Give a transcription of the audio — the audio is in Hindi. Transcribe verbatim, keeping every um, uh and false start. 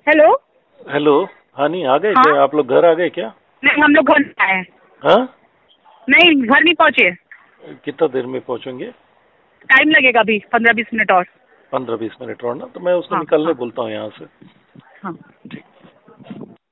हेलो। हेलो। हाँ, नहीं आ गए हाँ? क्या आप लोग? घर आ गए क्या? नहीं, हम लोग घर नहीं आए हैं। हाँ? नहीं, घर नहीं पहुँचे। कितना देर में पहुंचेंगे? टाइम लगेगा अभी पंद्रह बीस मिनट और। पंद्रह बीस मिनट और ना, तो मैं उसको हाँ निकलने हाँ बोलता हूँ यहाँ से। हाँ।